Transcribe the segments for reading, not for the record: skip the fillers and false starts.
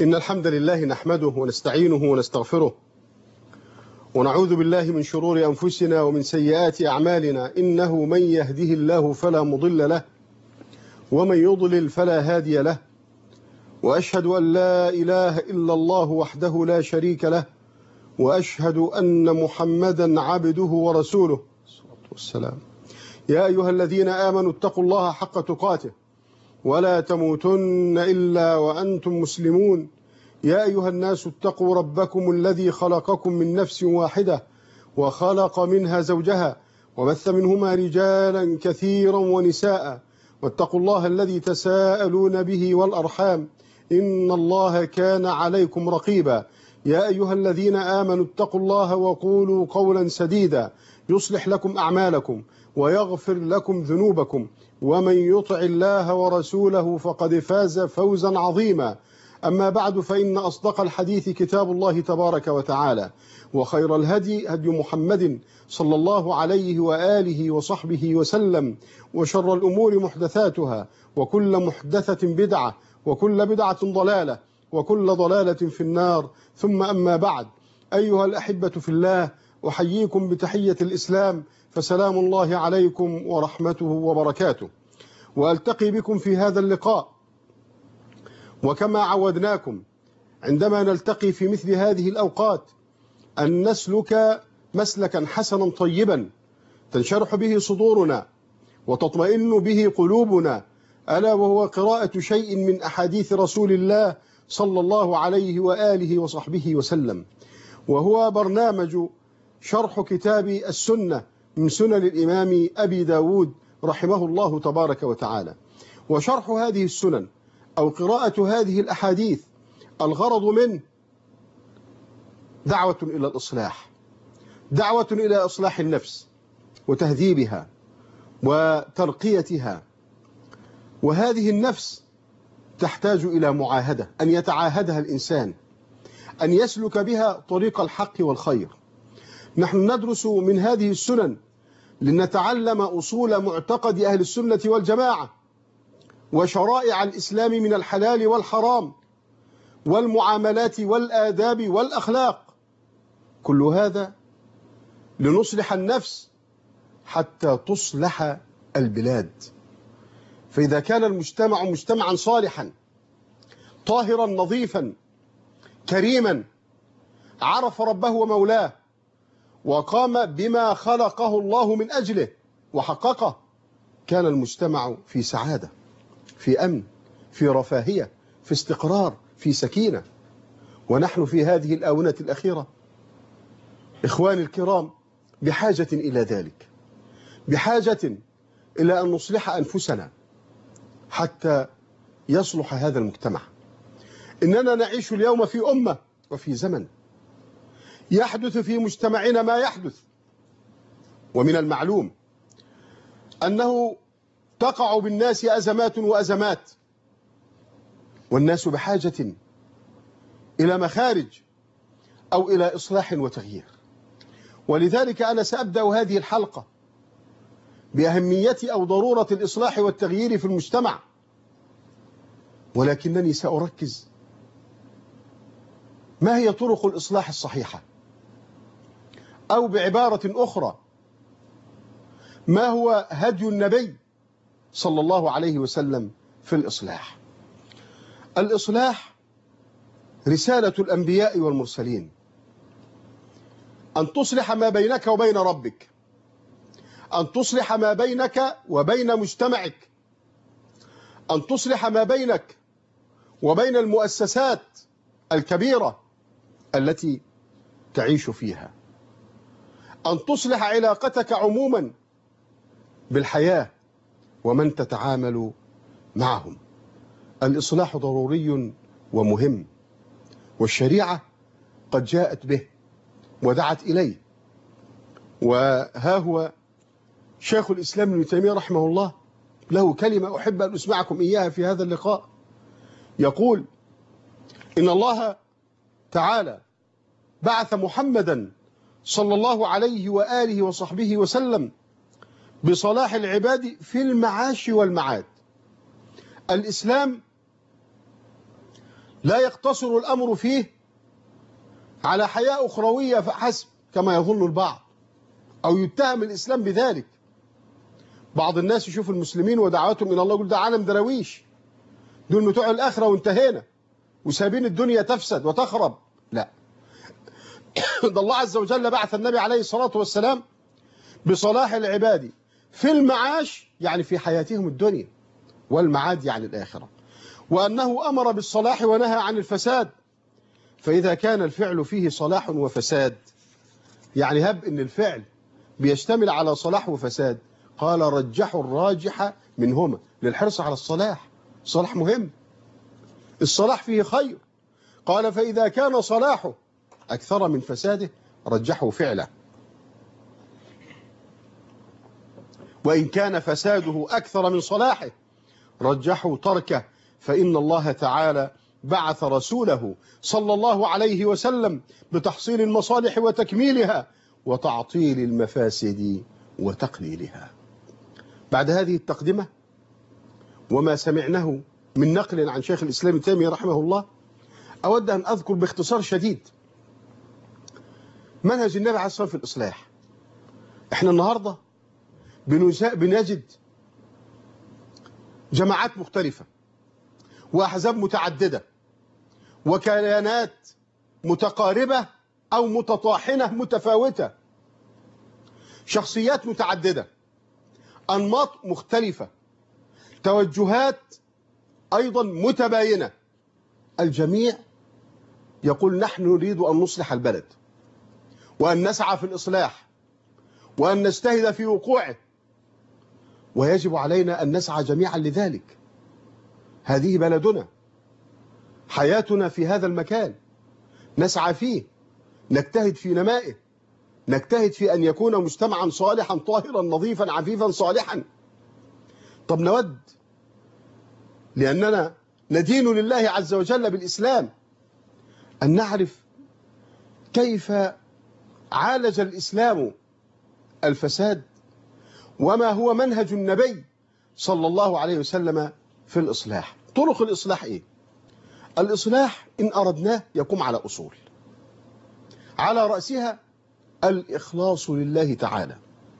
إن الحمد لله نحمده ونستعينه ونستغفره ونعوذ بالله من شرور أنفسنا ومن سيئات أعمالنا. إنه من يهده الله فلا مضل له ومن يضلل فلا هادي له، وأشهد أن لا إله إلا الله وحده لا شريك له، وأشهد أن محمدا عبده ورسوله والسلام. يا أيها الذين آمنوا اتقوا الله حق تقاته ولا تموتن إلا وأنتم مسلمون. يا أيها الناس اتقوا ربكم الذي خلقكم من نفس واحدة وخلق منها زوجها وبث منهما رجالا كثيرا ونساء، واتقوا الله الذي تساءلون به والأرحام إن الله كان عليكم رقيبا. يا أيها الذين آمنوا اتقوا الله وقولوا قولا سديدا يصلح لكم أعمالكم ويغفر لكم ذنوبكم، ومن يطع الله ورسوله فقد فاز فوزا عظيما. أما بعد، فإن أصدق الحديث كتاب الله تبارك وتعالى، وخير الهدي هدي محمد صلى الله عليه وآله وصحبه وسلم، وشر الأمور محدثاتها، وكل محدثة بدعة، وكل بدعة ضلالة، وكل ضلالة في النار. ثم أما بعد، أيها الأحبة في الله، أحييكم بتحية الإسلام، فسلام الله عليكم ورحمته وبركاته. وألتقي بكم في هذا اللقاء، وكما عودناكم عندما نلتقي في مثل هذه الأوقات أن نسلك مسلكا حسنا طيبا تنشرح به صدورنا وتطمئن به قلوبنا، ألا وهو قراءة شيء من أحاديث رسول الله صلى الله عليه وآله وصحبه وسلم، وهو برنامج شرح كتاب السنة من سنن الإمام أبي داود رحمه الله تبارك وتعالى. وشرح هذه السنن أو قراءة هذه الأحاديث الغرض منه دعوة إلى الإصلاح، دعوة إلى إصلاح النفس وتهذيبها وترقيتها. وهذه النفس تحتاج إلى معاهدة، أن يتعاهدها الإنسان، أن يسلك بها طريق الحق والخير. نحن ندرس من هذه السنن لنتعلم أصول معتقد أهل السنة والجماعة وشرائع الإسلام من الحلال والحرام والمعاملات والآداب والأخلاق، كل هذا لنصلح النفس حتى تصلح البلاد. فإذا كان المجتمع مجتمعا صالحا طاهرا نظيفا كريما عرف ربه ومولاه وقام بما خلقه الله من أجله وحققه، كان المجتمع في سعادة، في أمن، في رفاهية، في استقرار، في سكينة. ونحن في هذه الآونة الأخيرة إخواني الكرام بحاجة إلى ذلك، بحاجة إلى أن نصلح أنفسنا حتى يصلح هذا المجتمع. إننا نعيش اليوم في أمة وفي زمن يحدث في مجتمعنا ما يحدث، ومن المعلوم أنه تقع بالناس أزمات وأزمات، والناس بحاجة إلى مخارج أو إلى إصلاح وتغيير. ولذلك أنا سأبدأ هذه الحلقة بأهمية أو ضرورة الإصلاح والتغيير في المجتمع، ولكنني سأركز ما هي طرق الإصلاح الصحيحة، أو بعبارة أخرى ما هو هدي النبي صلى الله عليه وسلم في الإصلاح. الإصلاح رسالة الأنبياء والمرسلين، أن تصلح ما بينك وبين ربك، أن تصلح ما بينك وبين مجتمعك، أن تصلح ما بينك وبين المؤسسات الكبيرة التي تعيش فيها، أن تصلح علاقتك عموما بالحياة ومن تتعامل معهم. الإصلاح ضروري ومهم، والشريعة قد جاءت به ودعت إليه. وها هو شيخ الإسلام ابن تيمية رحمه الله له كلمة أحب أن أسمعكم إياها في هذا اللقاء. يقول: إن الله تعالى بعث محمدا صلى الله عليه وآله وصحبه وسلم بصلاح العباد في المعاش والمعاد. الإسلام لا يقتصر الأمر فيه على حياة أخروية فحسب كما يظن البعض أو يتهم الإسلام بذلك. بعض الناس يشوف المسلمين ودعواتهم إلى الله يقول ده عالم درويش، دول بتوع الآخرة وانتهينا وسابين الدنيا تفسد وتخرب. لا، ده الله عز وجل بعث النبي عليه الصلاة والسلام بصلاح العباد في المعاش، يعني في حياتهم الدنيا، والمعاد يعني الآخرة، وأنه أمر بالصلاح ونهى عن الفساد. فإذا كان الفعل فيه صلاح وفساد، يعني هب إن الفعل بيشتمل على صلاح وفساد، قال رجحوا الراجح منهما للحرص على الصلاح. الصلاح مهم، الصلاح فيه خير. قال فإذا كان صلاحه أكثر من فساده رجحوا فعله، وإن كان فساده أكثر من صلاحه رجحوا تركه. فإن الله تعالى بعث رسوله صلى الله عليه وسلم بتحصيل المصالح وتكميلها وتعطيل المفاسد وتقليلها. بعد هذه التقدمة وما سمعناه من نقل عن شيخ الإسلام ابن تيمية رحمه الله، أود أن أذكر باختصار شديد منهج النبي عليه الصلاة والسلام في الإصلاح. احنا النهاردة بنجد جماعات مختلفة وأحزاب متعددة وكيانات متقاربة أو متطاحنة متفاوتة، شخصيات متعددة، أنماط مختلفة، توجهات أيضا متباينة. الجميع يقول نحن نريد أن نصلح البلد وأن نسعى في الإصلاح وأن نجتهد في وقوعه، ويجب علينا أن نسعى جميعا لذلك. هذه بلدنا، حياتنا في هذا المكان، نسعى فيه، نجتهد في نمائه، نجتهد في أن يكون مجتمعا صالحا طاهرا نظيفا عفيفا صالحا. طب نود لأننا ندين لله عز وجل بالإسلام أن نعرف كيف عالج الإسلام الفساد، وما هو منهج النبي صلى الله عليه وسلم في الإصلاح. طرق الإصلاح إيه؟ الإصلاح إن أردناه يقوم على أصول، على رأسها الإخلاص لله تعالى.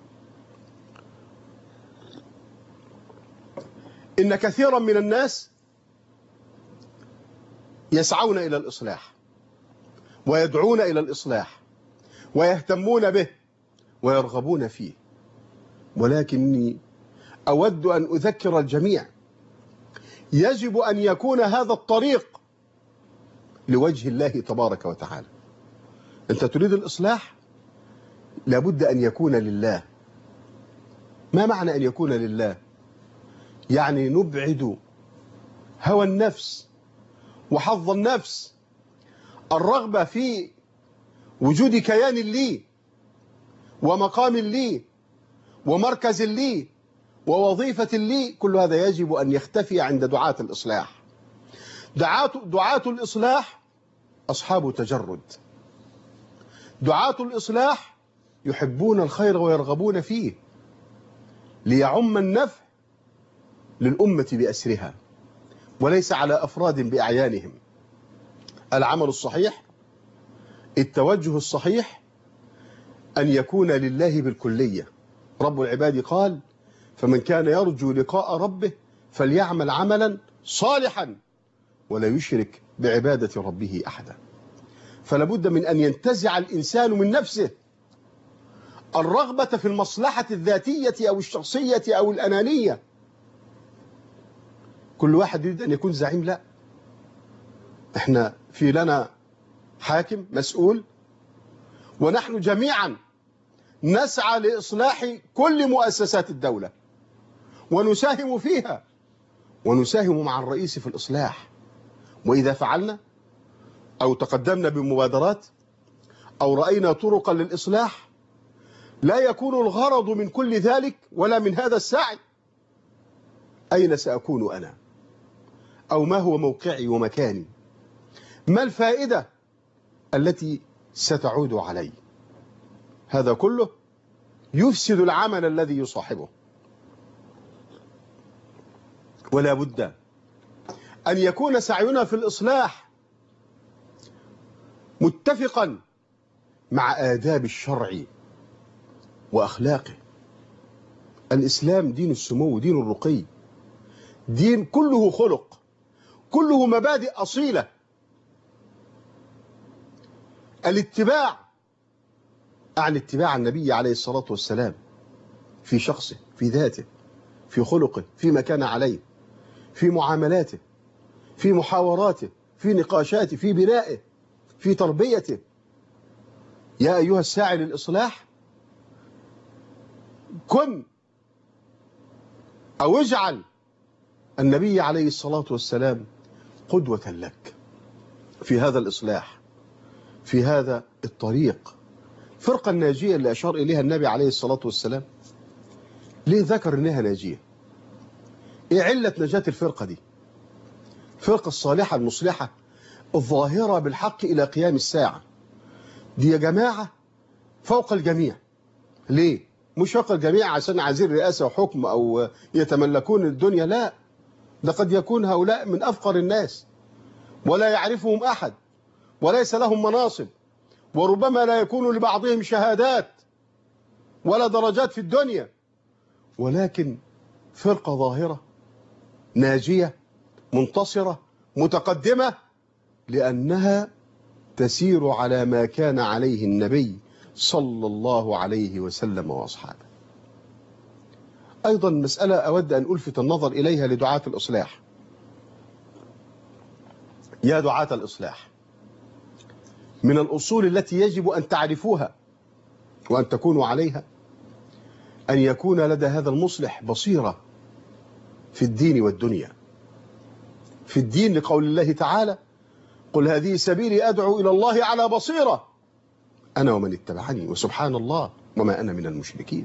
إن كثيرا من الناس يسعون إلى الإصلاح ويدعون إلى الإصلاح ويهتمون به ويرغبون فيه، ولكني أود أن أذكر الجميع يجب أن يكون هذا الطريق لوجه الله تبارك وتعالى. أنت تريد الإصلاح لابد أن يكون لله. ما معنى أن يكون لله؟ يعني نبعد هوى النفس وحظ النفس، الرغبة في وجود كيان لي ومقام لي ومركز لي ووظيفة لي، كل هذا يجب أن يختفي عند دعاة الإصلاح. دعاة الإصلاح أصحاب تجرد، دعاة الإصلاح يحبون الخير ويرغبون فيه ليعم النفع للأمة بأسرها وليس على أفراد بأعيانهم. العمل الصحيح، التوجه الصحيح أن يكون لله بالكلية. رب العباد قال فمن كان يرجو لقاء ربه فليعمل عملا صالحا ولا يشرك بعبادة ربه أحدا. فلا بد من أن ينتزع الإنسان من نفسه الرغبة في المصلحة الذاتية أو الشخصية أو الأنانية. كل واحد يريد أن يكون زعيم، لا، احنا في لنا حاكم مسؤول، ونحن جميعا نسعى لإصلاح كل مؤسسات الدولة ونساهم فيها ونساهم مع الرئيس في الإصلاح. وإذا فعلنا أو تقدمنا بمبادرات أو رأينا طرقا للإصلاح، لا يكون الغرض من كل ذلك ولا من هذا السعي أين سأكون أنا، أو ما هو موقعي ومكاني، ما الفائدة التي ستعود علي. هذا كله يفسد العمل الذي يصاحبه. ولا بد أن يكون سعينا في الإصلاح متفقا مع آداب الشرع وأخلاقه. الإسلام دين السمو، دين الرقي، دين كله خلق، كله مبادئ أصيلة. الاتباع أعني اتباع النبي عليه الصلاة والسلام في شخصه، في ذاته، في خلقه، فيما كان عليه، في معاملاته، في محاوراته، في نقاشاته، في بنائه، في تربيته. يا أيها الساعي للإصلاح كن أو اجعل النبي عليه الصلاة والسلام قدوة لك في هذا الإصلاح، في هذا الطريق. الفرقة الناجية اللي أشار إليها النبي عليه الصلاة والسلام، ليه ذكر إنها ناجية؟ إيه علة نجاة الفرقة دي؟ الفرقة الصالحة المصلحة الظاهرة بالحق إلى قيام الساعة دي يا جماعة فوق الجميع. ليه؟ مش فوق الجميع عشان عايزين رئاسة وحكم أو يتملكون الدنيا، لا، ده قد يكون هؤلاء من أفقر الناس ولا يعرفهم أحد وليس لهم مناصب، وربما لا يكون لبعضهم شهادات ولا درجات في الدنيا، ولكن فرقة ظاهرة ناجية منتصرة متقدمة، لأنها تسير على ما كان عليه النبي صلى الله عليه وسلم وأصحابه. أيضا مسألة أود أن ألفت النظر إليها لدعاة الإصلاح. يا دعاة الإصلاح، من الأصول التي يجب أن تعرفوها وأن تكونوا عليها أن يكون لدى هذا المصلح بصيرة في الدين والدنيا. في الدين لقول الله تعالى: قل هذه سبيلي أدعو إلى الله على بصيرة أنا ومن اتبعني وسبحان الله وما أنا من المشركين.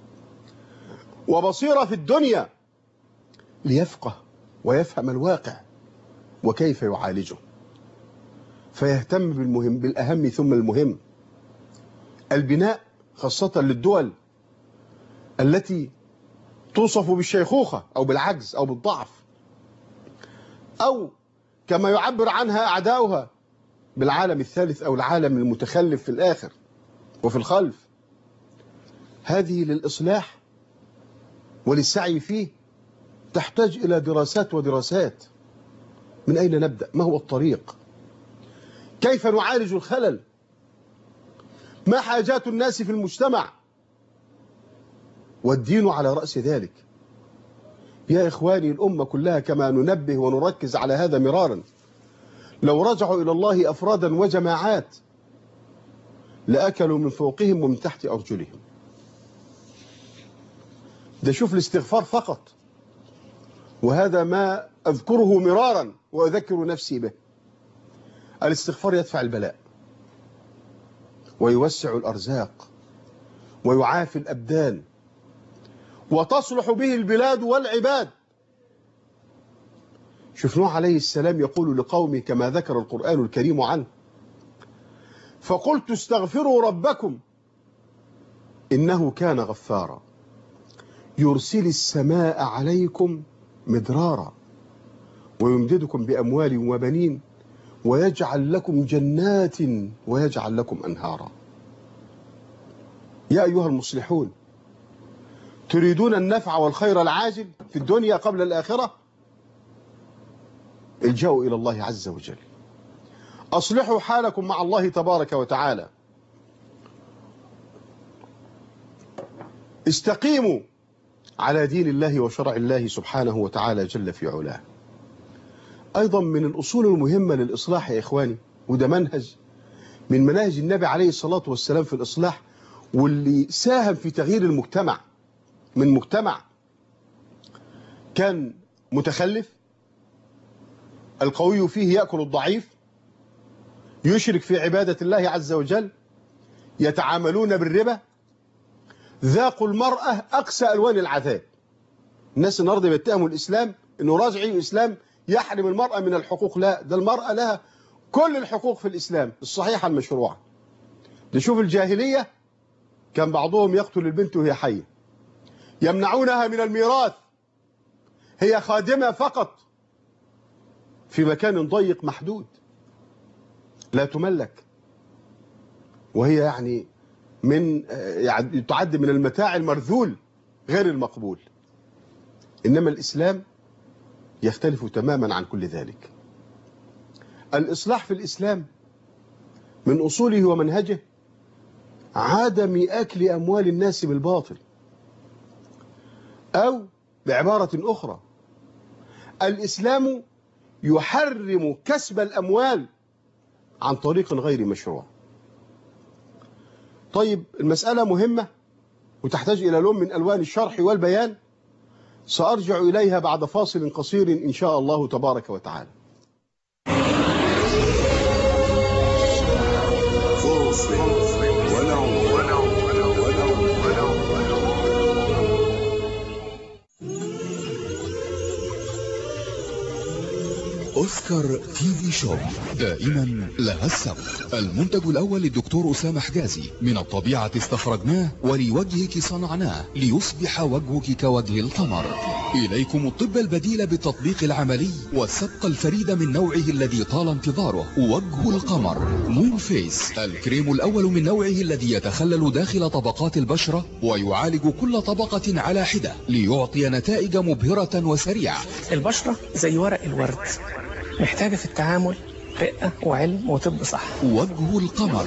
وبصيرة في الدنيا ليفقه ويفهم الواقع وكيف يعالجه، فيهتم بالمهم، بالأهم ثم المهم. البناء خاصة للدول التي توصف بالشيخوخة أو بالعجز أو بالضعف، أو كما يعبر عنها أعداؤها بالعالم الثالث أو العالم المتخلف في الآخر وفي الخلف. هذه للإصلاح وللسعي فيه تحتاج إلى دراسات ودراسات. من أين نبدأ؟ ما هو الطريق؟ كيف نعالج الخلل؟ ما حاجات الناس في المجتمع؟ والدين على رأس ذلك. يا إخواني، الأمة كلها كما ننبه ونركز على هذا مرارا، لو رجعوا إلى الله أفرادا وجماعات لأكلوا من فوقهم ومن تحت أرجلهم. ده شوف الاستغفار فقط، وهذا ما أذكره مرارا وأذكر نفسي به. الاستغفار يدفع البلاء ويوسع الأرزاق ويعافي الأبدان وتصلح به البلاد والعباد. شوف نوح عليه السلام يقول لقومه كما ذكر القرآن الكريم عنه: فقلت استغفروا ربكم إنه كان غفارا يرسل السماء عليكم مدرارا ويمددكم بأموال وبنين ويجعل لكم جنات ويجعل لكم أنهارا. يا أيها المصلحون، تريدون النفع والخير العاجل في الدنيا قبل الآخرة؟ الجأوا إلى الله عز وجل، أصلحوا حالكم مع الله تبارك وتعالى، استقيموا على دين الله وشرع الله سبحانه وتعالى جل في علاه. أيضا من الأصول المهمة للإصلاح يا إخواني، وده منهج من مناهج النبي عليه الصلاة والسلام في الإصلاح، واللي ساهم في تغيير المجتمع من مجتمع كان متخلف القوي فيه يأكل الضعيف، يشرك في عبادة الله عز وجل، يتعاملون بالربا، ذاقوا المرأة أقسى ألوان العذاب. الناس النهارده بيتهموا الإسلام إنه رجعي إسلام يحرم المرأة من الحقوق. لا، ده المرأة لها كل الحقوق في الإسلام الصحيحة المشروعة. نشوف الجاهلية كان بعضهم يقتل البنت وهي حية، يمنعونها من الميراث، هي خادمة فقط في مكان ضيق محدود لا تملك، وهي يعني يعني تعد من المتاع المرذول غير المقبول. إنما الإسلام يختلف تماما عن كل ذلك. الإصلاح في الإسلام من أصوله ومنهجه عدم أكل أموال الناس بالباطل، أو بعبارة أخرى الإسلام يحرم كسب الأموال عن طريق غير مشروع. طيب المسألة مهمة وتحتاج إلى لون من ألوان الشرح والبيان، سأرجع إليها بعد فاصل قصير إن شاء الله تبارك وتعالى. أوسكار تي في شوب دائما لها السبق. المنتج الأول للدكتور أسامة حجازي، من الطبيعة استخرجناه ولوجهك صنعناه ليصبح وجهك كوجه القمر. إليكم الطب البديل بالتطبيق العملي والسبق الفريد من نوعه الذي طال انتظاره، وجه القمر مون فيس، الكريم الأول من نوعه الذي يتخلل داخل طبقات البشرة ويعالج كل طبقة على حدة ليعطي نتائج مبهرة وسريعة. البشرة زي ورق الورد، محتاجة في التعامل رقة وعلم وطب صح. وجه القمر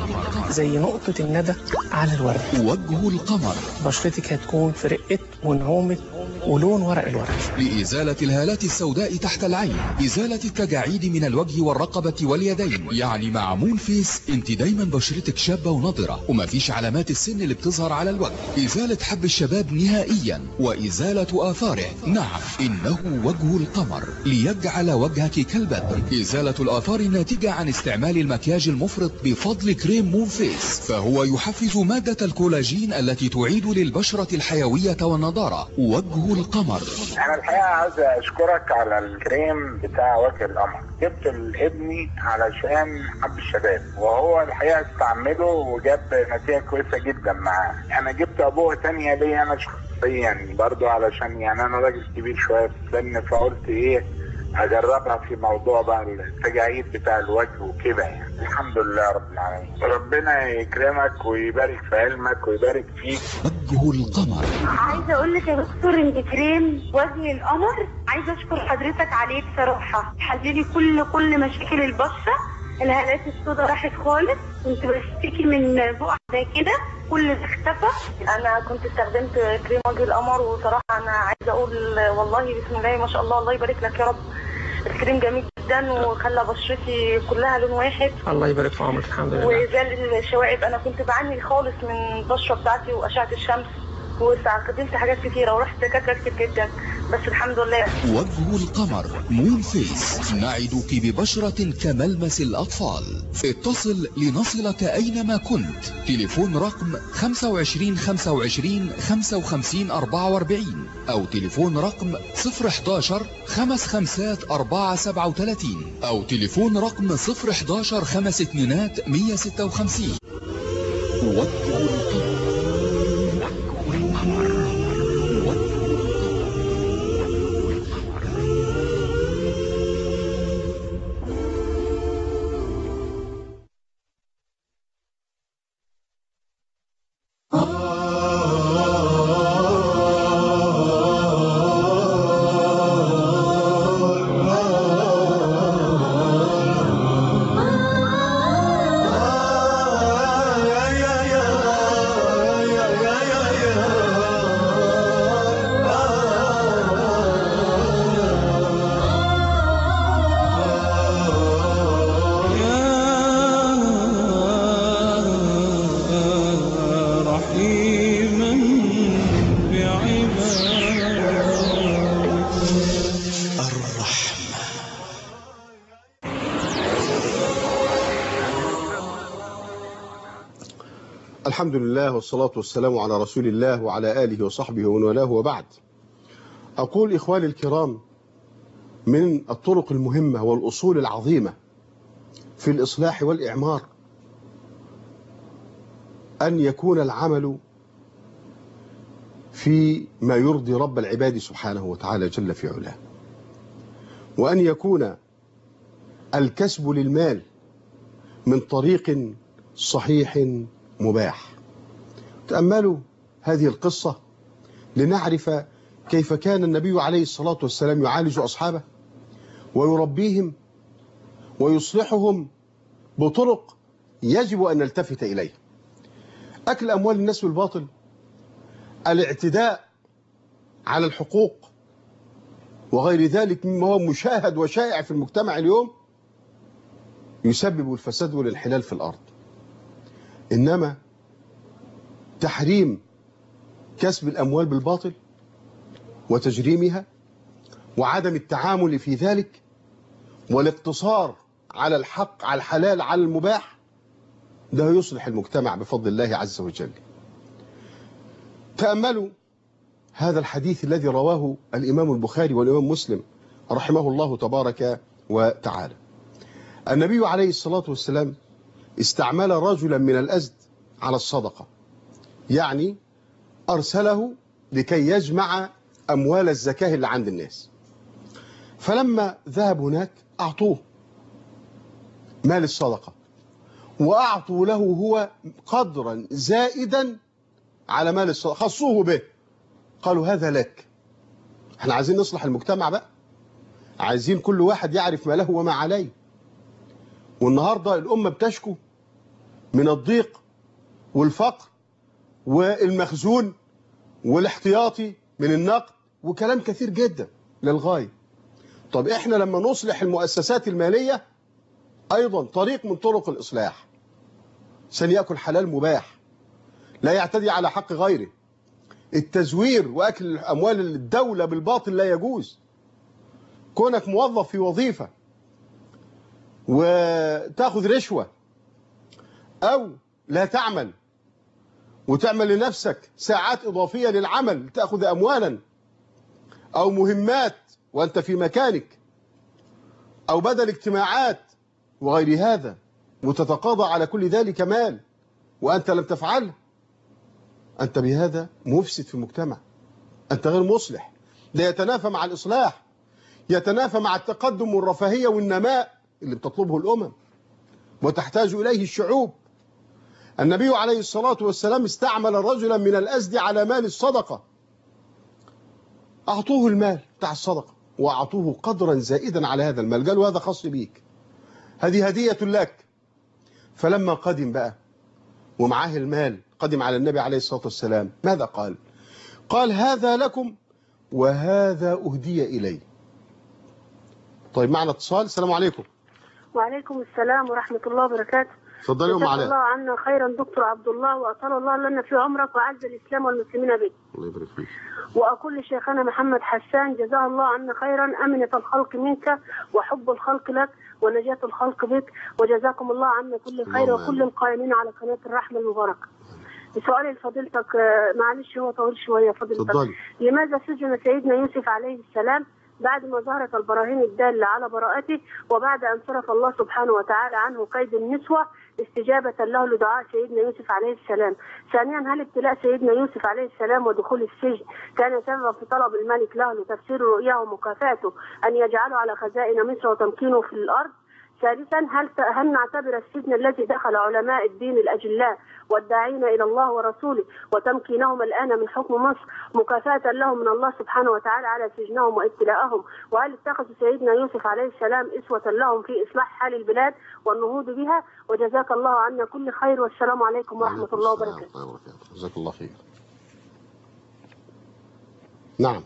زي نقطة الندى على الورد. وجه القمر بشرتك هتكون في رقة ونعومة ولون ورق الورد. لإزالة الهالات السوداء تحت العين، إزالة التجاعيد من الوجه والرقبة واليدين. يعني مع مون فيس انت دايما بشرتك شابة ونضرة ومفيش علامات السن اللي بتظهر على الوجه. إزالة حب الشباب نهائيا وإزالة آثاره. نعم، إنه وجه القمر ليجعل وجهك كالبدر. إزالة الآثار الناتجة عن استعمال المكياج المفرط بفضل كريم مون فيس، فهو يحفز مادة الكولاجين التي تعيد للبشرة الحيوية والنضارة. وجه القمر. انا الحقيقه عايز اشكرك على الكريم بتاع وجه القمر. جبت لابني علشان حب الشباب، وهو الحقيقه استعمله وجاب نتيجه كويسه جدا معاه. انا جبت ابوه تانية ليا انا شخصيا برضو، علشان يعني انا راجل كبير شويه في السن، فقلت ايه اجربها في موضوع بقى التجاعيد بتاع الوجه وكده. يعني الحمد لله رب العالمين، ربنا يكرمك ويبارك في علمك ويبارك فيك. وجه القمر. عايزه اقول لك يا دكتور ان كريم وجه القمر عايزه اشكر حضرتك عليه بصراحه، حللي كل مشاكل البشره. الهالات السوداء راحت خالص، كنت بشتكي من بقع زي كده، كل ده اختفى. انا كنت استخدمت كريم وجه القمر، وصراحه انا عايزه اقول والله بسم الله ما شاء الله، الله يبارك لك يا رب. الكريم جميل جدا وخلى بشرتي كلها لون واحد. الله يبارك في عمرك. الحمد لله. وزال الشوائب، انا كنت بعاني خالص من البشره بتاعتي واشعه الشمس، واستخدمت حاجات كتيره ورحت دكاتره كتير جدا، بس الحمد لله. وجه القمر مون فيس، نعدك ببشرة كملمس الأطفال. اتصل لنصلك أينما كنت. تليفون رقم 25 25 55 44 أو تليفون رقم 011 55 437 أو تليفون رقم 011 52 156. وجه القمر. الحمد لله والصلاة والسلام على رسول الله وعلى آله وصحبه ومن والاه، وبعد. أقول إخواني الكرام، من الطرق المهمة والأصول العظيمة في الإصلاح والإعمار أن يكون العمل في ما يرضي رب العباد سبحانه وتعالى جل في علاه، وأن يكون الكسب للمال من طريق صحيح مباح. تأملوا هذه القصة لنعرف كيف كان النبي عليه الصلاة والسلام يعالج أصحابه ويربيهم ويصلحهم بطرق يجب أن نلتفت إليه. أكل أموال الناس بالباطل، الاعتداء على الحقوق وغير ذلك مما هو مشاهد وشائع في المجتمع اليوم يسبب الفساد والانحلال في الأرض. إنما تحريم كسب الأموال بالباطل وتجريمها وعدم التعامل في ذلك والاقتصار على الحق، على الحلال، على المباح، ده يصلح المجتمع بفضل الله عز وجل. تأملوا هذا الحديث الذي رواه الإمام البخاري والإمام مسلم رحمه الله تبارك وتعالى. النبي عليه الصلاة والسلام استعمل رجلا من الأزد على الصدقة، يعني أرسله لكي يجمع أموال الزكاة اللي عند الناس. فلما ذهب هناك أعطوه مال الصدقة وأعطوا له هو قدرا زائدا على مال الصدقة، خصوه به، قالوا هذا لك. احنا عايزين نصلح المجتمع بقى، عايزين كل واحد يعرف ما له وما عليه. والنهاردة الأمة بتشكو من الضيق والفقر والمخزون والاحتياطي من النقد وكلام كثير جدا للغاية. طب احنا لما نصلح المؤسسات المالية أيضا طريق من طرق الإصلاح، عشان يأكل حلال مباح، لا يعتدي على حق غيره. التزوير وأكل أموال الدولة بالباطل لا يجوز. كونك موظف في وظيفة وتأخذ رشوة أو لا تعمل وتعمل لنفسك ساعات إضافية للعمل تأخذ أموالا أو مهمات وأنت في مكانك أو بدل اجتماعات وغير هذا وتتقاضى على كل ذلك مال وأنت لم تفعله، أنت بهذا مفسد في المجتمع، أنت غير مصلح. ده يتنافى مع الإصلاح، يتنافى مع التقدم والرفاهية والنماء اللي بتطلبه الأمم وتحتاج إليه الشعوب. النبي عليه الصلاة والسلام استعمل رجلا من الأزد على مال الصدقة، أعطوه المال بتاع الصدقة وأعطوه قدرا زائدا على هذا المال، قالوا هذا خاص بيك، هذه هدية لك. فلما قدم بقى ومعاه المال قدم على النبي عليه الصلاة والسلام، ماذا قال؟ قال هذا لكم وهذا أهدي إلي. طيب معنا اتصال. السلام عليكم. وعليكم السلام ورحمة الله وبركاته. اتفضلي أم علاء. جزاك الله عنا خيرا دكتور عبد الله، وأطال الله لنا في عمرك وأعز الإسلام والمسلمين به. الله يبارك فيك. وأقول لشيخنا محمد حسان جزاه الله عنا خيرا، أمنة الخلق منك وحب الخلق لك ونجاة الخلق بك، وجزاكم الله عنا كل خير وكل القائمين على قناة الرحمة المباركة. سؤالي لفضيلتك، معلش هو طويل شوية فضيلتك، لماذا سجن سيدنا يوسف عليه السلام بعد ما ظهرت البراهين الدالة على براءته وبعد أن صرف الله سبحانه وتعالى عنه كيد النسوة استجابة له لدعاء سيدنا يوسف عليه السلام؟ ثانيا، هل ابتلاء سيدنا يوسف عليه السلام ودخول السجن كان سببا في طلب الملك له لتفسير رؤياه ومكافاته أن يجعله على خزائن مصر وتمكينه في الأرض؟ ثالثا، هل نعتبر السجن الذي دخل علماء الدين الأجلاء والداعين إلى الله ورسوله وتمكينهم الآن من حكم مصر مكافأة لهم من الله سبحانه وتعالى على سجنهم وابتلاءهم؟ وهل اتخذ سيدنا يوسف عليه السلام أسوة لهم في إصلاح حال البلاد والنهوض بها؟ وجزاك الله عنا كل خير، والسلام عليكم ورحمة الله وبركاته. جزاك الله خير. نعم.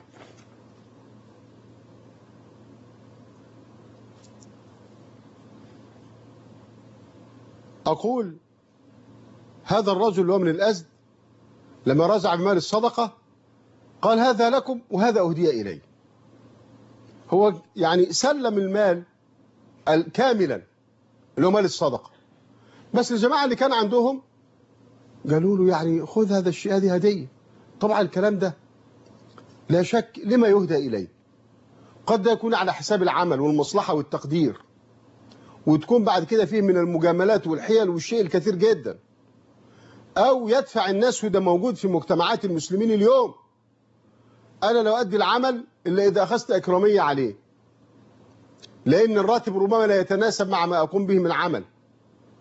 أقول هذا الرجل اللي هو من الأزد لما رجع بمال الصدقة قال هذا لكم وهذا أهدي إلي. هو يعني سلم المال كاملا اللي هو مال الصدقة، بس الجماعة اللي كان عندهم قالوا له يعني خذ هذا الشيء، هذه هدية. طبعا الكلام ده لا شك لما يهدى إليه، قد يكون على حساب العمل والمصلحة والتقدير، وتكون بعد كده فيه من المجاملات والحيل والشيء الكثير جدا، أو يدفع الناس، وده موجود في مجتمعات المسلمين اليوم. أنا لو أدي العمل إلا إذا أخذت إكرامية عليه، لأن الراتب ربما لا يتناسب مع ما أقوم به من عمل،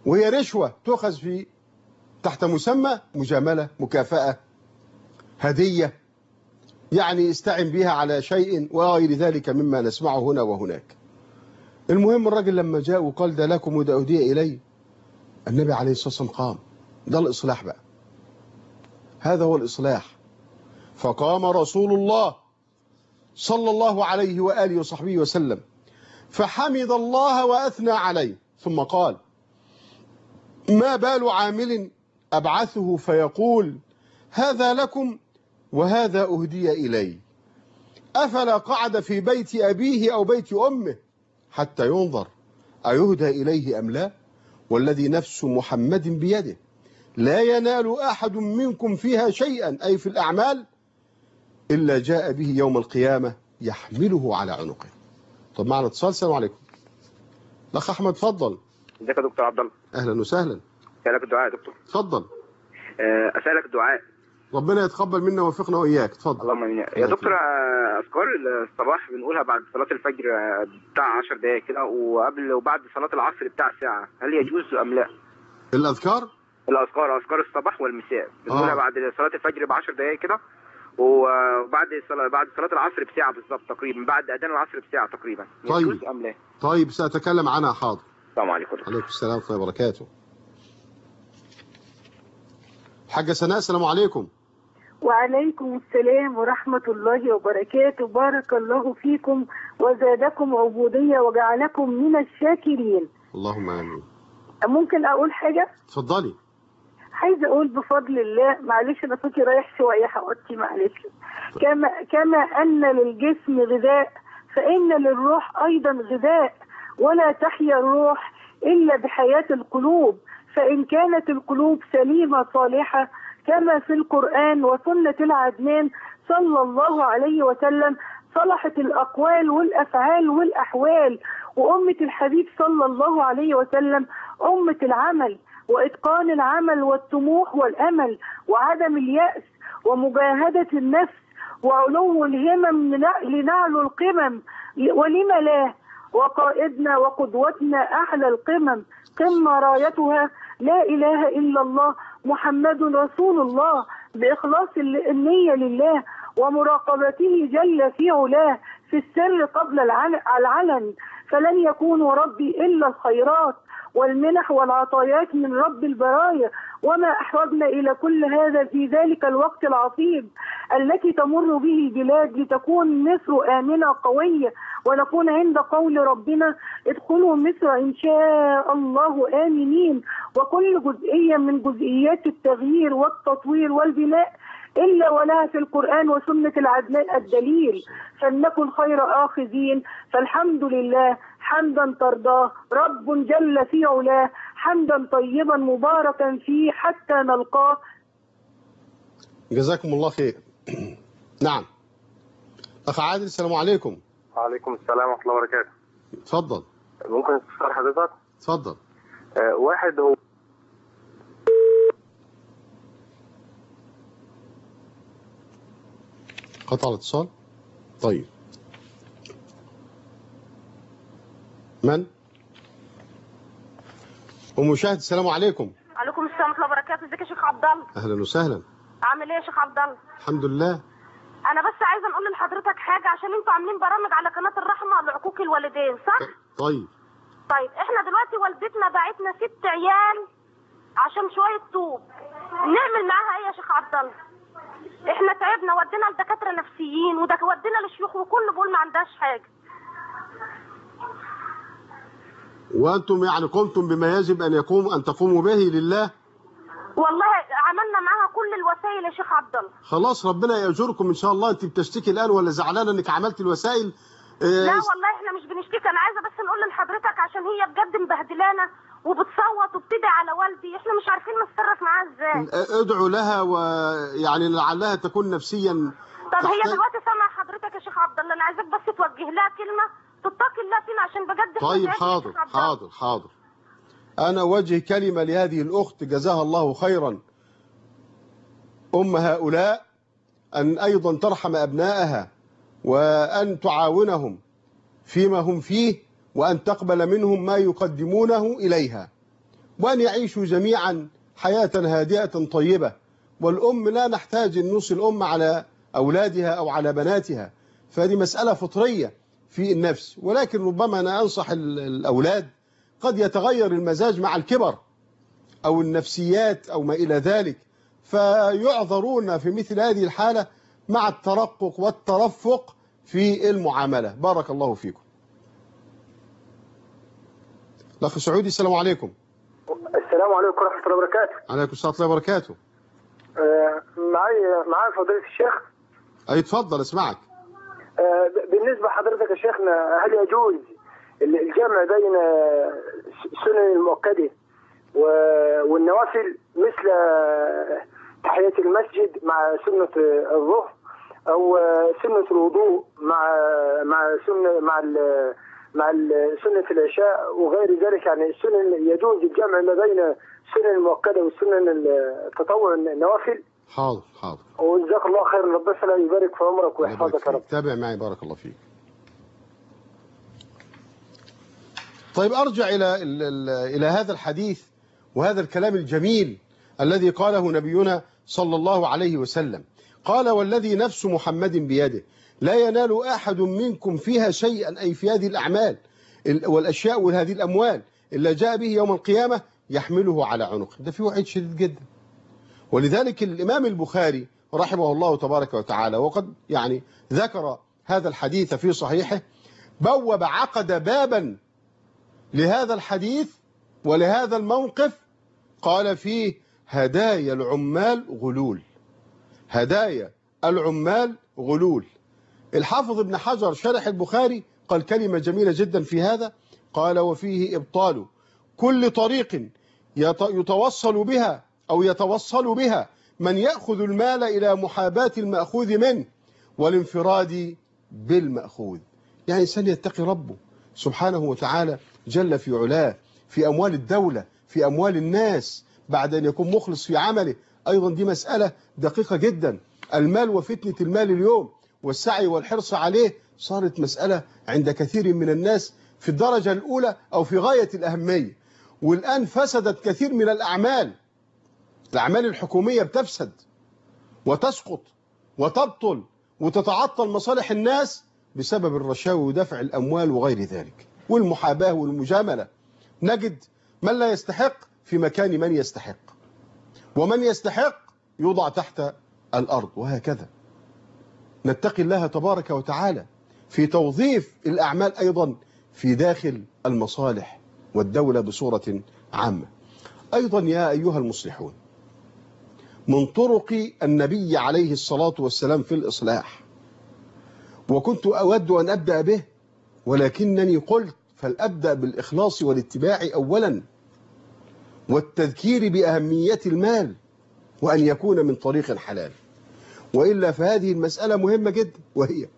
وهي رشوة تؤخذ في تحت مسمى مجاملة، مكافأة، هدية، يعني استعن بها على شيء وغير ذلك مما نسمعه هنا وهناك. المهم الراجل لما جاء وقال ده لكم وده أهدي إلي، النبي عليه الصلاة والسلام قام. ده الإصلاح بقى، هذا هو الإصلاح. فقام رسول الله صلى الله عليه وآله وصحبه وسلم فحمد الله وأثنى عليه، ثم قال: ما بال عامل أبعثه فيقول هذا لكم وهذا أهدي إلي، أفلا قعد في بيت أبيه أو بيت أمه حتى ينظر أيهدى إليه أم لا، والذي نفس محمد بيده لا ينال أحد منكم فيها شيئا، أي في الأعمال، إلا جاء به يوم القيامة يحمله على عنقه. طب معنا اتصال. السلام عليكم. الأخ أحمد اتفضل. ازيك يا دكتور عبد الله؟ أهلا وسهلا. اسالك الدعاء يا دكتور. اتفضل. اسالك الدعاء. ربنا يتقبل منا ويوفقنا وإياك. اتفضل. اللهم امين. يا دكتور، اذكار الصباح بنقولها بعد صلاه الفجر بتاع 10 دقائق كده، وقبل وبعد صلاه العصر بتاع ساعه، هل يجوز ام لا؟ الأذكار اذكار الصباح والمساء بنقولها بعد صلاه الفجر ب 10 دقائق كده، وبعد صلاه العصر بساعه بالظبط تقريبا، بعد اذان العصر بساعه تقريبا، يجوز ام لا؟ طيب سأتكلم عنها. حاضر. السلام عليكم. عليكم السلام ورحمة الله وبركاته. حاجة سناء، السلام عليكم. وعليكم السلام ورحمة الله وبركاته. بارك الله فيكم وزادكم عبودية وجعلكم من الشاكرين. اللهم آمين. ممكن أقول حاجة؟ اتفضلي. عايزة أقول بفضل الله، معلش أنا صوتي رايح شوية حقوقتي، معلش. كما أن للجسم غذاء فإن للروح أيضا غذاء، ولا تحيا الروح إلا بحياة القلوب، فإن كانت القلوب سليمة صالحة كما في القرآن وسنة العدنان صلى الله عليه وسلم صلحت الأقوال والأفعال والأحوال. وأمة الحبيب صلى الله عليه وسلم أمة العمل وإتقان العمل والطموح والأمل وعدم اليأس ومجاهدة النفس وعلو الهمم لنعلو القمم، ولم لا؟ وقائدنا وقدوتنا أعلى القمم، قمة رايتها لا إله إلا الله محمد رسول الله، بإخلاص النية لله ومراقبته جل في علاه في السر قبل العلن، فلن يكون ربي إلا الخيرات والمنح والعطايات من رب البرايا، وما أحوجنا إلى كل هذا في ذلك الوقت العصيب التي تمر به البلاد، لتكون مصر آمنة قوية ونكون عند قول ربنا ادخلوا مصر إن شاء الله آمنين. وكل جزئية من جزئيات التغيير والتطوير والبناء إلا ولها في القرآن وسنة العدنان الدليل، فلنكن خير آخذين. فالحمد لله حمدا ترضاه رب جل في علاه، حمدا طيبا مباركا فيه حتى نلقاه. جزاكم الله خير. نعم. أخ عادل، السلام عليكم. وعليكم السلام ورحمة الله وبركاته. اتفضل. ممكن استفسار حضرتك؟ اتفضل. واحد هو قطع الاتصال. طيب، من؟ أم شاهد، السلام عليكم. وعليكم السلام ورحمة الله وبركاته. ازيك يا شيخ عبد الله؟ أهلا وسهلا. عامل ايه يا شيخ عبد الله؟ الحمد لله. أنا بس عايزة نقول لحضرتك حاجة، عشان أنتوا عاملين برامج على قناة الرحمة لعقوق الوالدين، صح؟ طيب احنا دلوقتي والدتنا باعتنا 6 عيال عشان شوية طوب، نعمل معاها ايه يا شيخ عبد الله؟ احنا تعبنا، ودينا لدكاترة نفسيين ودينا للشيوخ وكله بيقول ما عندهاش حاجة. وأنتم يعني قمتم بما يجب أن تقوموا به لله؟ والله عملنا معاها كل الوسائل يا شيخ عبد الله. خلاص ربنا يأجركم إن شاء الله. أنت بتشتكي الآن ولا زعلانة إنك عملت الوسائل؟ لا والله احنا مش بنشتكي، أنا عايزة بس نقول لحضرتك عشان هي بجد مبهدلانا وبتصوت وبتدعي على والدي، احنا مش عارفين نتصرف معاها ازاي. ادعوا لها ويعني لعلها تكون نفسيا. طب هي دلوقتي سامعة حضرتك يا شيخ عبد الله، أنا عايزاك بس توجه لها كلمة تتقي الله فينا عشان بجد. طيب حاضر. أنا أوجه كلمة لهذه الأخت جزاها الله خيرا، أم هؤلاء، أن أيضا ترحم أبنائها وأن تعاونهم فيما هم فيه، وأن تقبل منهم ما يقدمونه إليها، وأن يعيشوا جميعا حياة هادئة طيبة. والأم لا نحتاج أن نوصي الأم على أولادها أو على بناتها، فهذه مسألة فطرية في النفس. ولكن ربما أنا أنصح الأولاد قد يتغير المزاج مع الكبر أو النفسيات أو ما إلى ذلك، فيعذرون في مثل هذه الحالة مع الترقق والترفق في المعاملة. بارك الله فيكم. الأخ سعودي، السلام عليكم. السلام عليكم ورحمة الله وبركاته. عليكم السلام ورحمة الله وبركاته. معي فضيلة الشيخ. أي تفضل اسمعك. بالنسبة لحضرتك يا شيخنا، هل يجوز الجمع بين السنن المؤكدة والنوافل مثل تحية المسجد مع سنة الظهر، أو سنة الوضوء مع سنة العشاء وغير ذلك؟ يعني السنن يجوز الجمع ما بين السنن المؤكدة والسنن التطوع النوافل؟ حاضر. وجزاك الله خير، ربنا يبارك في عمرك ويحفظك يا رب. تابع معي بارك الله فيك. طيب أرجع إلى هذا الحديث وهذا الكلام الجميل الذي قاله نبينا صلى الله عليه وسلم. قال: والذي نفس محمد بيده لا ينال أحد منكم فيها شيئا، أي في هذه الأعمال والأشياء وهذه الأموال، إلا جاء به يوم القيامة يحمله على عنقه. ده فيه وعيد شديد جدا. ولذلك الإمام البخاري رحمه الله تبارك وتعالى، وقد يعني ذكر هذا الحديث في صحيحه، بوب عقد بابا لهذا الحديث ولهذا الموقف، قال فيه: هدايا العمال غلول. هدايا العمال غلول. الحافظ ابن حجر شرح البخاري قال كلمة جميلة جدا في هذا، قال: وفيه إبطال كل طريق يتوصل بها من يأخذ المال إلى محاباة المأخوذ منه والانفراد بالمأخوذ. يعني إنسان يتقي ربه سبحانه وتعالى جل في علاه في أموال الدولة، في أموال الناس، بعد أن يكون مخلص في عمله. أيضا دي مسألة دقيقة جدا. المال وفتنة المال اليوم والسعي والحرص عليه صارت مسألة عند كثير من الناس في الدرجة الأولى أو في غاية الأهمية. والآن فسدت كثير من الأعمال الحكومية بتفسد وتسقط وتبطل وتتعطل مصالح الناس بسبب الرشاوي ودفع الأموال وغير ذلك والمحاباة والمجاملة. نجد من لا يستحق في مكان من يستحق، ومن يستحق يوضع تحت الأرض، وهكذا. نتقي الله تبارك وتعالى في توظيف الأعمال أيضا في داخل المصالح والدولة بصورة عامة. أيضا يا أيها المصلحون، من طرق النبي عليه الصلاة والسلام في الإصلاح، وكنت أود أن أبدأ به ولكنني قلت فلأبدأ بالإخلاص والاتباع أولا، والتذكير بأهمية المال وأن يكون من طريق حلال. وإلا فهذه المسألة مهمة جدا، وهي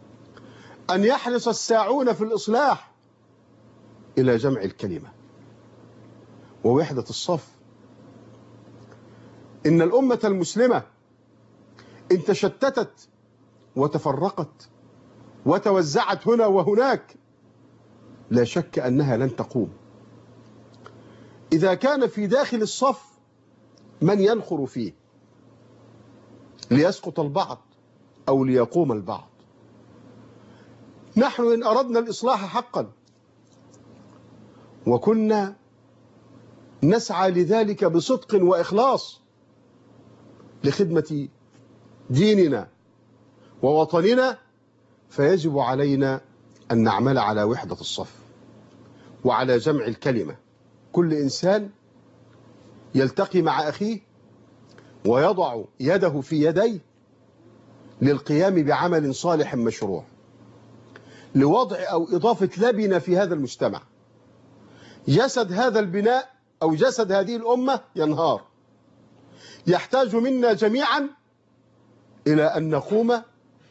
أن يحرص الساعون في الإصلاح إلى جمع الكلمة ووحدة الصف. إن الأمة المسلمة إن تشتتت وتفرقت وتوزعت هنا وهناك لا شك أنها لن تقوم. إذا كان في داخل الصف من ينخر فيه ليسقط البعض أو ليقوم البعض. نحن إن أردنا الإصلاح حقا وكنا نسعى لذلك بصدق وإخلاص لخدمة ديننا ووطننا، فيجب علينا أن نعمل على وحدة الصف وعلى جمع الكلمة. كل إنسان يلتقي مع أخيه ويضع يده في يديه للقيام بعمل صالح مشروع، لوضع أو إضافة لبنة في هذا المجتمع. جسد هذا البناء أو جسد هذه الأمة ينهار، يحتاج منا جميعا إلى أن نقوم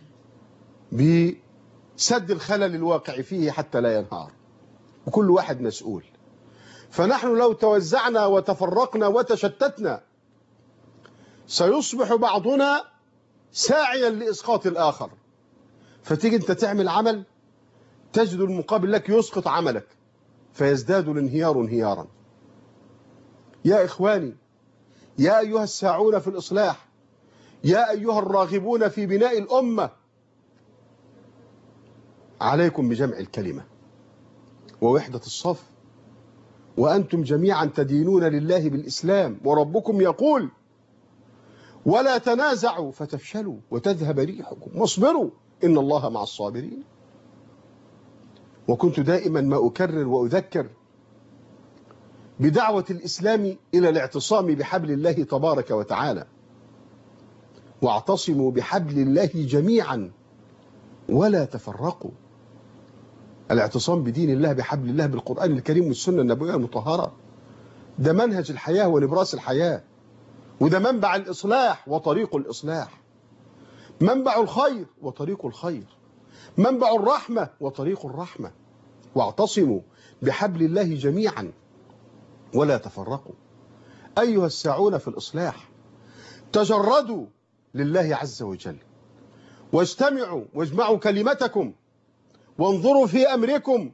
بسد الخلل الواقع فيه حتى لا ينهار، وكل واحد مسؤول. فنحن لو توزعنا وتفرقنا وتشتتنا سيصبح بعضنا ساعيا لإسقاط الآخر، فتيجي أنت تعمل عمل تجد المقابل لك يسقط عملك فيزداد الانهيار انهيارا. يا إخواني، يا أيها الساعون في الإصلاح، يا أيها الراغبون في بناء الأمة، عليكم بجمع الكلمة ووحدة الصف، وأنتم جميعا تدينون لله بالإسلام، وربكم يقول ولا تنازعوا فتفشلوا وتذهب ريحكم واصبروا إن الله مع الصابرين. وكنت دائما ما أكرر وأذكر بدعوة الإسلام إلى الاعتصام بحبل الله تبارك وتعالى، واعتصموا بحبل الله جميعا ولا تفرقوا. الاعتصام بدين الله بحبل الله بالقرآن الكريم والسنة النبوية المطهرة ده منهج الحياة ونبراس الحياة، وده منبع الإصلاح وطريق الإصلاح، منبع الخير وطريق الخير، منبع الرحمة وطريق الرحمة. واعتصموا بحبل الله جميعا ولا تفرقوا. أيها الساعون في الإصلاح، تجردوا لله عز وجل، واجتمعوا واجمعوا كلمتكم، وانظروا في أمركم،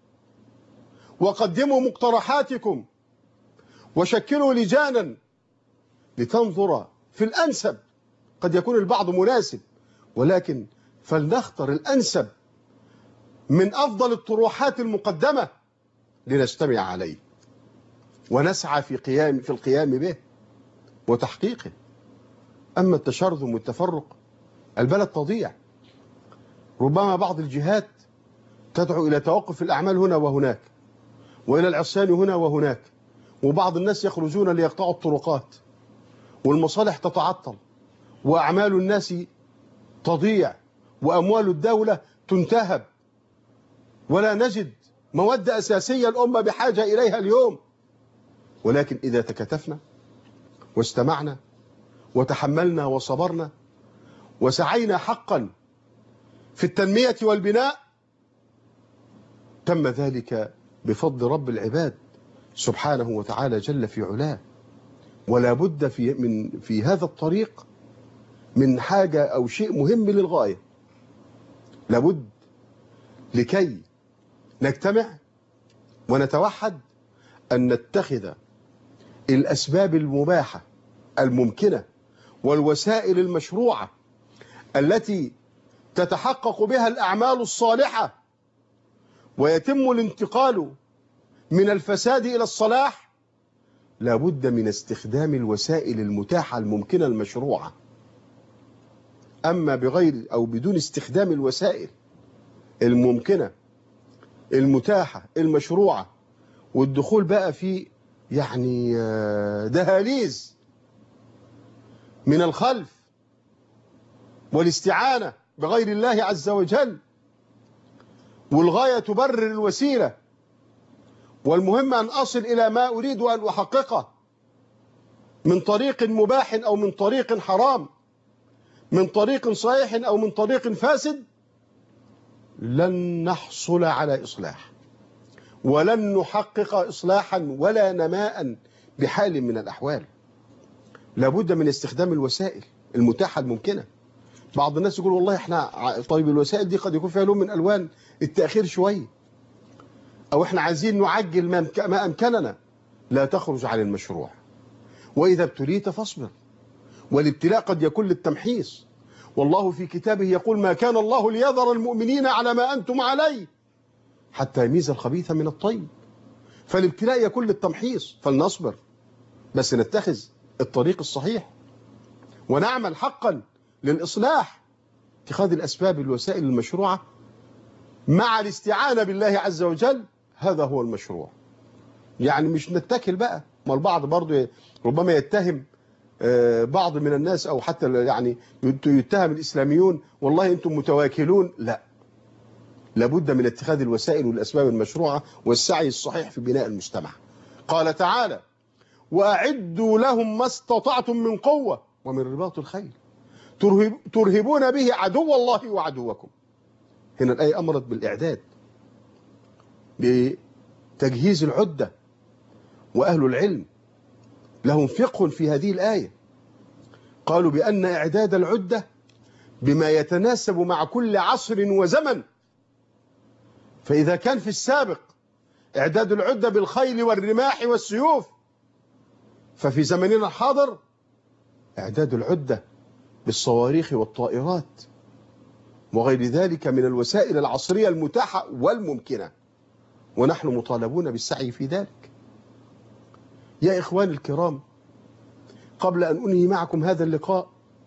وقدموا مقترحاتكم، وشكلوا لجانا لتنظر في الأنسب. قد يكون البعض مناسب، ولكن فلنختر الأنسب من أفضل الطروحات المقدمة لنجتمع عليه ونسعى في القيام به وتحقيقه. أما التشرذم والتفرق البلد تضيع. ربما بعض الجهات تدعو إلى توقف الأعمال هنا وهناك، وإلى العصيان هنا وهناك، وبعض الناس يخرجون ليقطعوا الطرقات، والمصالح تتعطل، وأعمال الناس تضيع، وأموال الدولة تنتهب، ولا نجد مودة أساسية الأمة بحاجة إليها اليوم. ولكن إذا تكاتفنا واستمعنا وتحملنا وصبرنا وسعينا حقا في التنمية والبناء، تم ذلك بفضل رب العباد سبحانه وتعالى جل في علاه. ولا بد في هذا الطريق من حاجة أو شيء مهم للغاية. لابد لكي نجتمع ونتوحد أن نتخذ الأسباب المباحة الممكنة والوسائل المشروعة التي تتحقق بها الأعمال الصالحة ويتم الانتقال من الفساد إلى الصلاح. لا بد من استخدام الوسائل المتاحة الممكنة المشروعة. أما بغير أو بدون استخدام الوسائل الممكنة المتاحة المشروعة، والدخول بقى في يعني دهاليز من الخلف والاستعانة بغير الله عز وجل، والغاية تبرر الوسيلة، والمهم أن أصل إلى ما أريد أن أحققه من طريق مباح أو من طريق حرام، من طريق صحيح أو من طريق فاسد، لن نحصل على إصلاح، ولن نحقق إصلاحا ولا نماء بحال من الأحوال. لابد من استخدام الوسائل المتاحة الممكنة. بعض الناس يقول والله احنا طيب الوسائل دي قد يكون فيها لون من ألوان التأخير شوية، أو احنا عايزين نعجل ما أمكننا. لا تخرج عن المشروع، وإذا ابتليت فاصبر، والابتلاء قد يكون للتمحيص. والله في كتابه يقول ما كان الله ليذر المؤمنين على ما أنتم عليه حتى يميز الخبيث من الطيب. فالابتلاء يكون للتمحيص، فلنصبر بس نتخذ الطريق الصحيح ونعمل حقا للإصلاح. اتخاذ الأسباب الوسائل المشروعة مع الاستعانة بالله عز وجل، هذا هو المشروع. يعني مش نتكل بقى، ما البعض برضو ربما يتهم بعض من الناس أو حتى يعني يتهم الإسلاميون والله أنتم متواكلون. لا، لابد من اتخاذ الوسائل والأسباب المشروعة والسعي الصحيح في بناء المجتمع. قال تعالى وأعدوا لهم ما استطعتم من قوة ومن رباط الخيل ترهبون به عدو الله وعدوكم. هنا الآية أمرت بالإعداد، بتجهيز العدة، وأهل العلم لهم فقه في هذه الآية. قالوا بأن إعداد العدة بما يتناسب مع كل عصر وزمن. فإذا كان في السابق إعداد العدة بالخيل والرماح والسيوف، ففي زمننا الحاضر إعداد العدة بالصواريخ والطائرات وغير ذلك من الوسائل العصرية المتاحة والممكنة، ونحن مطالبون بالسعي في ذلك. يا إخواني الكرام، قبل أن أنهي معكم هذا اللقاء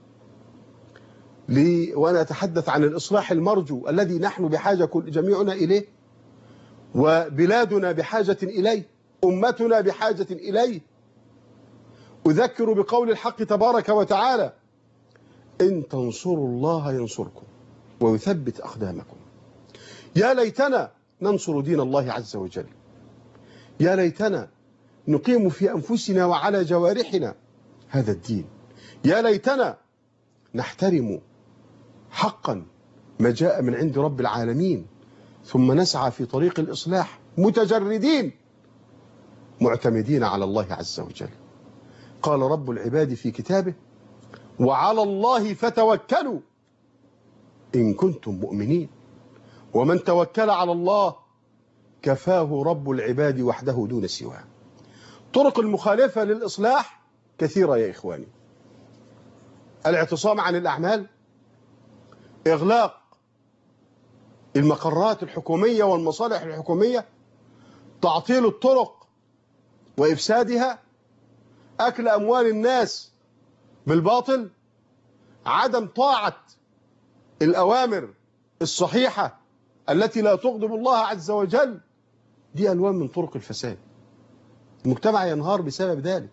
وأنا أتحدث عن الإصلاح المرجو الذي نحن بحاجة جميعنا إليه، وبلادنا بحاجة إليه، أمتنا بحاجة إليه، أذكر بقول الحق تبارك وتعالى: إن تنصروا الله ينصركم ويثبت أقدامكم. يا ليتنا ننصر دين الله عز وجل، يا ليتنا نقيم في أنفسنا وعلى جوارحنا هذا الدين، يا ليتنا نحترم حقا ما جاء من عند رب العالمين، ثم نسعى في طريق الإصلاح متجردين معتمدين على الله عز وجل. قال رب العباد في كتابه: وعلى الله فتوكلوا إن كنتم مؤمنين، ومن توكل على الله كفاه رب العباد وحده دون سواه. طرق المخالفة للإصلاح كثيرة يا إخواني: الاعتصام عن الأعمال، إغلاق المقرات الحكومية والمصالح الحكومية، تعطيل الطرق وإفسادها، أكل أموال الناس بالباطل، عدم طاعة الأوامر الصحيحة التي لا تغضب الله عز وجل. دي ألوان من طرق الفساد. المجتمع ينهار بسبب ذلك.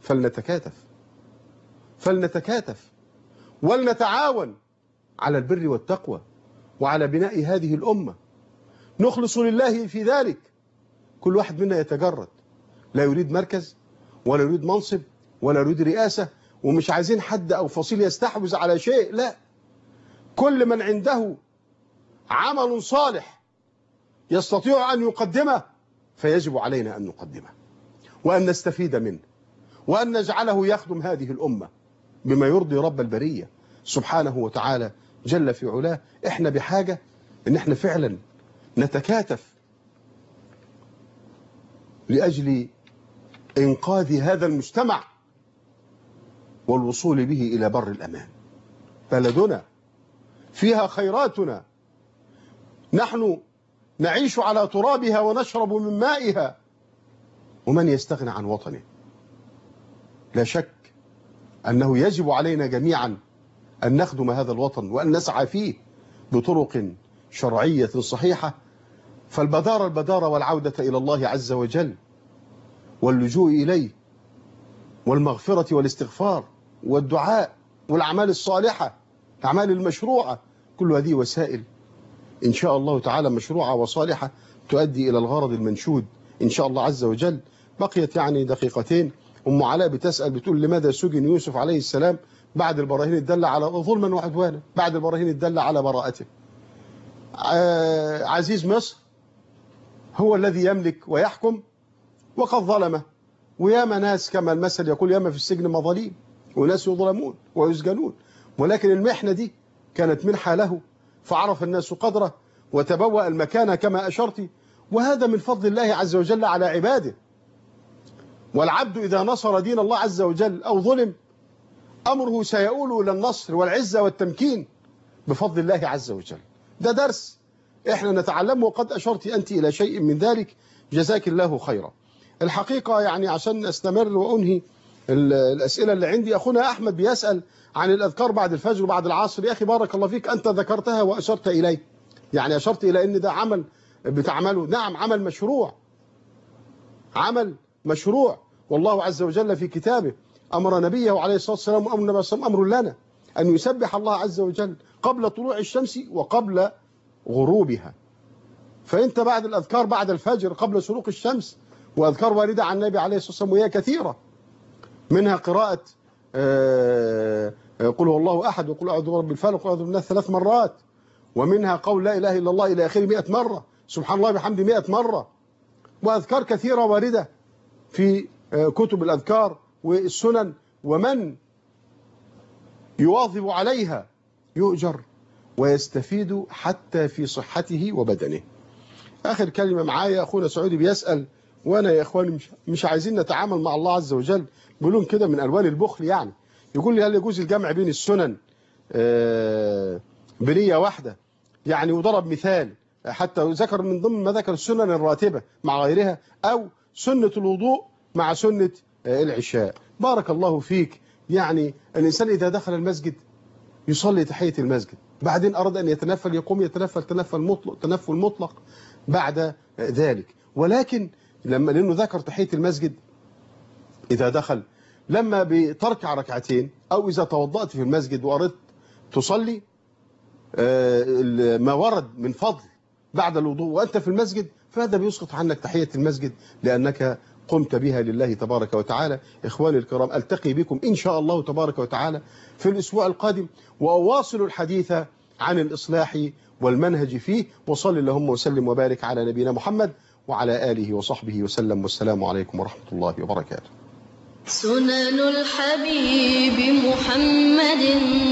فلنتكاتف ولنتعاون على البر والتقوى وعلى بناء هذه الأمة. نخلص لله في ذلك. كل واحد منا يتجرد، لا يريد مركز ولا يريد منصب ولا يريد رئاسة، ومش عايزين حد أو فصيل يستحوذ على شيء، لا. كل من عنده عمل صالح يستطيع أن يقدمه فيجب علينا أن نقدمه وأن نستفيد منه وأن نجعله يخدم هذه الأمة بما يرضي رب البرية سبحانه وتعالى جل في علاه. احنا بحاجة ان احنا فعلا نتكاتف لأجل إنقاذ هذا المجتمع والوصول به إلى بر الأمان. بلدنا فيها خيراتنا، نحن نعيش على ترابها ونشرب من مائها، ومن يستغنى عن وطنه؟ لا شك أنه يجب علينا جميعا أن نخدم هذا الوطن وأن نسعى فيه بطرق شرعية صحيحة. فالبدار والعودة إلى الله عز وجل واللجوء إليه والمغفرة والاستغفار والدعاء والأعمال الصالحة، الأعمال المشروعة، كل هذه وسائل إن شاء الله تعالى مشروعة وصالحة تؤدي إلى الغرض المنشود إن شاء الله عز وجل. بقيت يعني دقيقتين. أم علاء بتسأل بتقول: لماذا سجن يوسف عليه السلام بعد البراهين الدالة على ظلما وعدوانا، بعد البراهين الدالة على براءته؟ عزيز مصر هو الذي يملك ويحكم وقد ظلمه، وياما ناس كما المثل يقول: ياما في السجن مظاليم وناس يظلمون ويسجنون، ولكن المحنة دي كانت منحة له فعرف الناس قدره وتبوأ المكانة كما أشرت، وهذا من فضل الله عز وجل على عباده. والعبد إذا نصر دين الله عز وجل أو ظلم أمره سيؤول إلى النصر والعزة والتمكين بفضل الله عز وجل. ده درس إحنا نتعلمه، وقد أشرت أنت إلى شيء من ذلك، جزاك الله خيرا. الحقيقة يعني عشان أستمر وأنهي الأسئلة اللي عندي، أخونا أحمد بيسأل عن الأذكار بعد الفجر وبعد العصر. يا أخي بارك الله فيك، أنت ذكرتها وأشرت إليه، يعني أشرت إلى أن ده عمل بتعمله. نعم، عمل مشروع، عمل مشروع، والله عز وجل في كتابه أمر نبيه عليه الصلاة والسلام أمر لنا أن يسبح الله عز وجل قبل طلوع الشمس وقبل غروبها. فأنت بعد الأذكار بعد الفجر قبل شروق الشمس، وأذكار واردة عن النبي عليه الصلاة والسلام وهي كثيرة، منها قراءة قل هو الله أحد وقل أعوذ برب الفلق وقل أعوذ بالناس 3 مرات، ومنها قول لا إله إلا الله إلى آخره 100 مرة، سبحان الله بحمده 100 مرة، وأذكار كثيرة واردة في كتب الأذكار والسنن، ومن يواظب عليها يؤجر ويستفيد حتى في صحته وبدنه. آخر كلمة معايا أخونا سعودي بيسأل وانا يا اخواني مش عايزين نتعامل مع الله عز وجل بيقولون كده من الوان البخل. يعني يقول لي هل يجوز الجمع بين السنن بنية واحدة؟ يعني وضرب مثال حتى ذكر من ضمن ما ذكر السنن الراتبة مع غيرها، أو سنة الوضوء مع سنة العشاء. بارك الله فيك. يعني الإنسان إذا دخل المسجد يصلي تحية المسجد، بعدين أراد أن يتنفل يقوم يتنفل تنفل مطلق بعد ذلك. ولكن لأنه ذكر تحية المسجد إذا دخل، لما بتركع ركعتين أو إذا توضأت في المسجد وأردت تصلي ما ورد من فضل بعد الوضوء وأنت في المسجد، فهذا بيسقط عنك تحية المسجد لأنك قمت بها لله تبارك وتعالى. إخواني الكرام، ألتقي بكم إن شاء الله تبارك وتعالى في الأسبوع القادم وأواصل الحديث عن الإصلاح والمنهج فيه. وصل اللهم وسلم وبارك على نبينا محمد وعلى آله وصحبه وسلم، والسلام عليكم ورحمة الله وبركاته. سنن الحبيب محمد